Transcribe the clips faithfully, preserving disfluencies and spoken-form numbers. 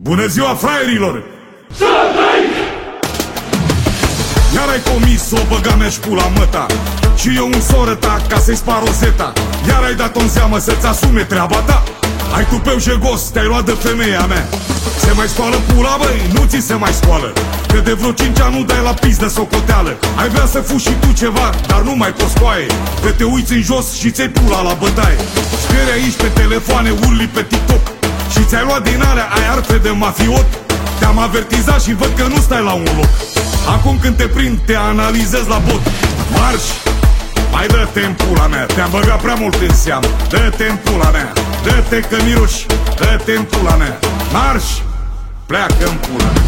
Bună ziua, fraierilor! Iar ai comis o băga mea-și pula măta și eu un soră ta ca să-i spar rozeta. Iar ai dat-o în seamă să-ți asume treaba ta. Ai tupeu jegos, te-ai luat de femeia mea. Se mai scoală pula, băi? Nu ți se mai scoală, că de vreo cinci ani nu dai la pizdă socoteală. Ai vrea să fugi și tu ceva, dar nu mai poți coaie, că te uiți în jos și ți-ai pula la bătaie. Scrieri aici pe telefoane, urli pe TikTok și ți-ai luat din alea, ai arfe de mafiot. Te-am avertizat și văd că nu stai la un loc. Acum când te prind, te analizez la bot. Marș! Mai dă-te în pula mea, te-am băgat prea mult în seamă. Dă-te în pula mea, dă-te că miroși. Dă-te în pula mea, marș! Pleacă în pula mea.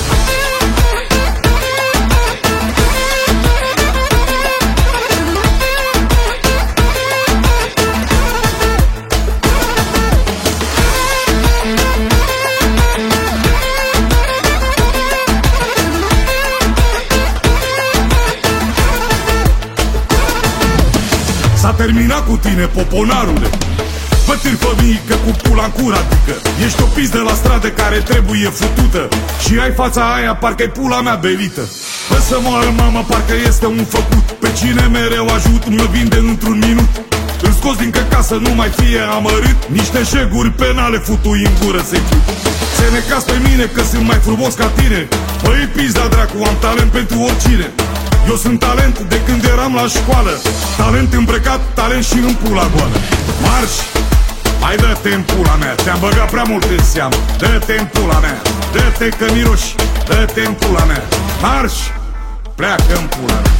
S-a terminat cu tine, poponarule. Bă, târfă mică cu pula în cur, adică ești o pizdă la stradă care trebuie futută și ai fața aia parcă-i pula mea belită. Bă, să moară mama, parcă este un făcut. Pe cine mereu ajut, mă vinde într-un minut. Îl scos din căca să nu mai fie amărât. Niște șeguri penale futui în gură să-i fiu. Se necas pe mine că sunt mai frumos ca tine. Băi, pizda dracu, am talent pentru oricine. Eu sunt talent de când eram la școală. Talent îmbrăcat, talent și în pula goală. Marș! Mai dă-te în pula mea, te-am băgat prea mult în seamă. Dă-te în pula mea, dă-te că miroși. Dă-te în pula mea, marș! Pleacă în pula mea.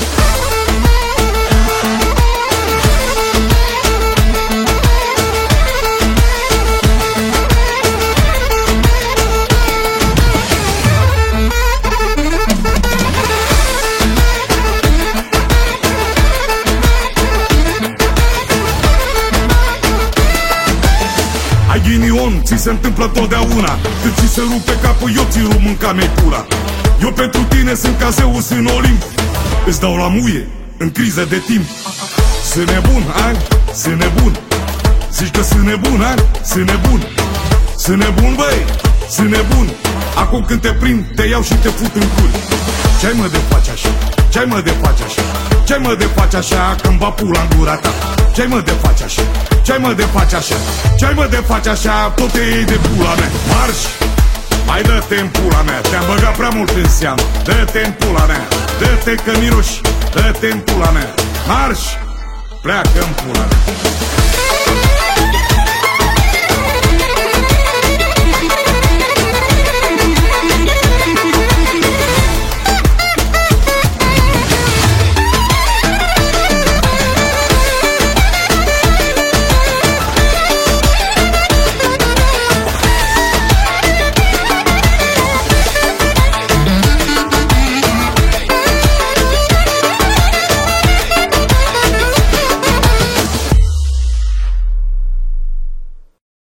Ghinion, ți se întâmplă totdeauna. Când ți se rupe capul, eu ți rup mânca mea pula. Eu pentru tine sunt ca Zeus în Olimp. Îți dau la muie, în criză de timp. Sunt nebun, ai? Sunt nebun. Zici că sunt nebun, ai? Sunt nebun. Sunt nebun, băi, sunt nebun. Acum când te prind, te iau și te fut în cur. Ce-ai mă de faci așa? Ce-ai mă de faci așa? Ce-ai mă de faci așa când va pula în gura ta? Ce-ai mă de faci așa? Ce-ai mă de faci așa? Ce-ai mă de faci așa? Tot te iei de pula mea. Marș! Mai dă-te în pula mea, te-am băgat prea mult în seamă. Dă-te în pula mea, dă-te că miroși. Dă-te în pula mea, marș! Pleacă în pula mea.